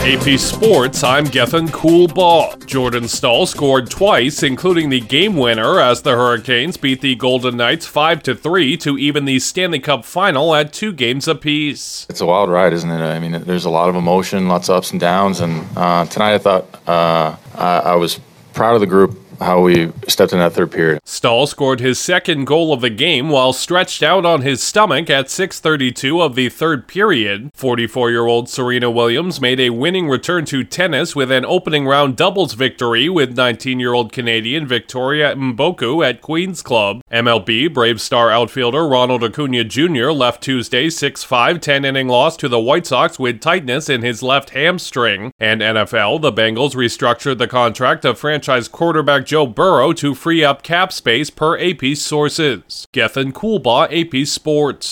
AP Sports, I'm Gethin Coolbaugh. Jordan Staal scored twice, including the game winner as the Hurricanes beat the Golden Knights 5-3 to even the Stanley Cup final at 2 games apiece. It's a wild ride, isn't it? I mean, there's a lot of emotion, lots of ups and downs, and tonight I thought I was proud of the group, how we stepped in that third period. Staal scored his second goal of the game while stretched out on his stomach at 6:32 of the third period. 44-year-old Serena Williams made a winning return to tennis with an opening round doubles victory with 19-year-old Canadian Victoria Mboku at Queen's Club. MLB Brave star outfielder Ronald Acuna Jr. left Tuesday's 6-5 10-inning loss to the White Sox with tightness in his left hamstring. And NFL, the Bengals restructured the contract of franchise quarterback Joe Burrow to free up cap space per AP sources. Gethin Coolbaugh, AP Sports.